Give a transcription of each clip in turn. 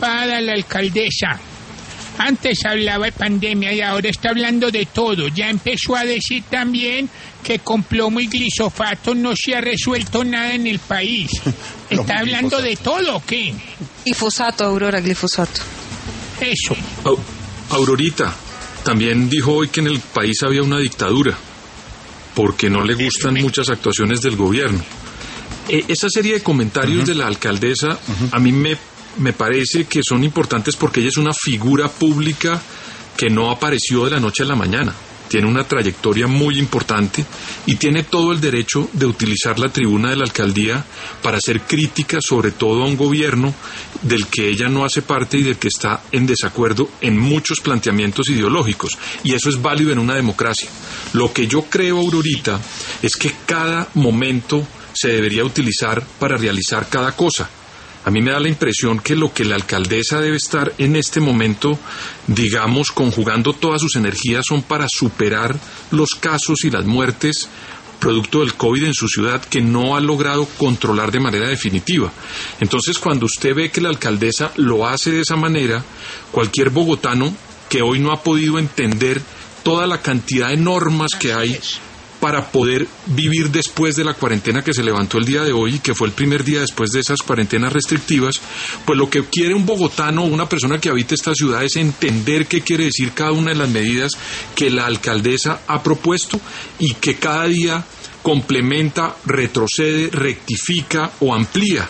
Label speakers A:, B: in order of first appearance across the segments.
A: preocupada la alcaldesa. Antes hablaba de pandemia y ahora está hablando de todo. Ya empezó a decir también que con plomo y glifosato no se ha resuelto nada en el país. ¿Está hablando de todo o qué?
B: Glifosato, Aurora, glifosato.
A: Eso.
C: Aurorita, también dijo hoy que en el país había una dictadura, porque no le gustan muchas actuaciones del gobierno. Esa serie de comentarios de la alcaldesa, a mí me parece que son importantes porque ella es una figura pública que no apareció de la noche a la mañana. Tiene una trayectoria muy importante y tiene todo el derecho de utilizar la tribuna de la alcaldía para hacer críticas, sobre todo a un gobierno del que ella no hace parte y del que está en desacuerdo en muchos planteamientos ideológicos. Y eso es válido en una democracia. Lo que yo creo, Aurorita, es que cada momento se debería utilizar para realizar cada cosa. A mí me da la impresión que lo que la alcaldesa debe estar en este momento, digamos, conjugando todas sus energías son para superar los casos y las muertes producto del COVID en su ciudad que no ha logrado controlar de manera definitiva. Entonces, cuando usted ve que la alcaldesa lo hace de esa manera, cualquier bogotano que hoy no ha podido entender toda la cantidad de normas que hay para poder vivir después de la cuarentena que se levantó el día de hoy, que fue el primer día después de esas cuarentenas restrictivas, pues lo que quiere un bogotano o una persona que habita esta ciudad es entender qué quiere decir cada una de las medidas que la alcaldesa ha propuesto y que cada día complementa, retrocede, rectifica o amplía.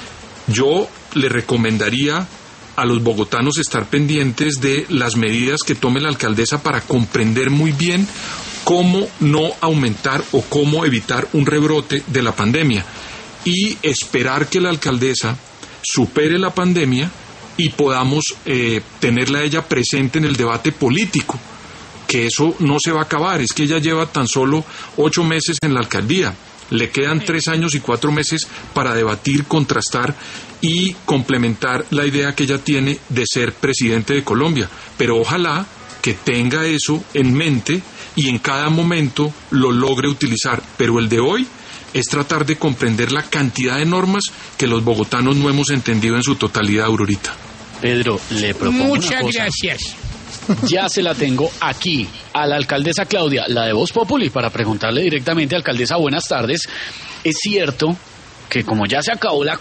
C: Yo le recomendaría a los bogotanos estar pendientes de las medidas que tome la alcaldesa para comprender muy bien cómo no aumentar o cómo evitar un rebrote de la pandemia y esperar que la alcaldesa supere la pandemia y podamos tenerla a ella presente en el debate político, que eso no se va a acabar. Es que ella lleva tan solo 8 meses en la alcaldía, le quedan 3 años y 4 meses para debatir, contrastar y complementar la idea que ella tiene de ser presidente de Colombia, pero ojalá que tenga eso en mente y en cada momento lo logre utilizar, pero el de hoy es tratar de comprender la cantidad de normas que los bogotanos no hemos entendido en su totalidad, Aurorita.
D: Pedro, le propongo
A: Muchas
D: una cosa.
A: gracias.
D: Ya se la tengo aquí, a la alcaldesa Claudia, la de Voz Populi, para preguntarle directamente, alcaldesa, buenas tardes. ¿Es cierto que como ya se acabó la